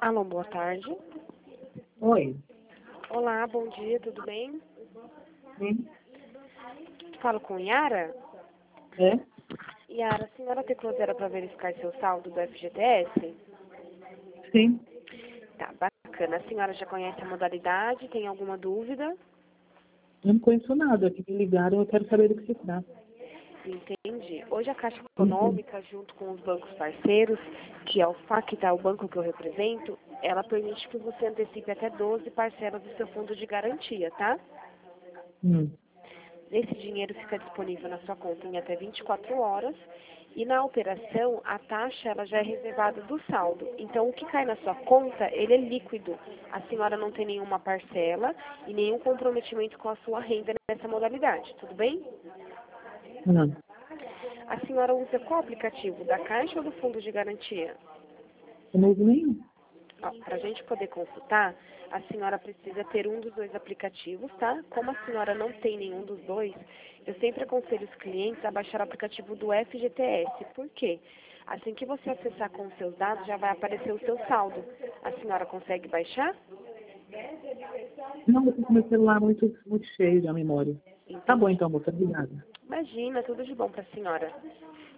Alô, boa tarde. Oi. Olá, bom dia, tudo bem? Sim. Falo com Yara. É? Yara, a senhora tem cruzeiro para verificar seu saldo do FGTS? Sim. Tá, bacana. A senhora já conhece a modalidade? Tem alguma dúvida? Eu não conheço nada. Aqui me ligaram, eu quero saber do que se trata. Entendi. Hoje a Caixa Uhum. Econômica, junto com os bancos parceiros, que é o FACTA, o banco que eu represento, ela permite que você antecipe até 12 parcelas do seu fundo de garantia, tá? Hum. Esse dinheiro fica disponível na sua conta em até 24 horas e na operação a taxa ela já é reservada do saldo. Então o que cai na sua conta, ele é líquido. A senhora não tem nenhuma parcela e nenhum comprometimento com a sua renda nessa modalidade, tudo bem? Não. A senhora usa qual aplicativo, da Caixa ou do Fundo de Garantia? Eu não uso nenhum. Para a gente poder consultar, a senhora precisa ter um dos dois aplicativos, tá? Como a senhora não tem nenhum dos dois, eu sempre aconselho os clientes a baixar o aplicativo do FGTS. Por quê? Assim que você acessar com os seus dados, já vai aparecer o seu saldo. A senhora consegue baixar? Não, eu tô com meu celular muito cheio da memória. Tá bom Entendi. então, moça. Obrigada. Imagina, tudo de bom para a senhora.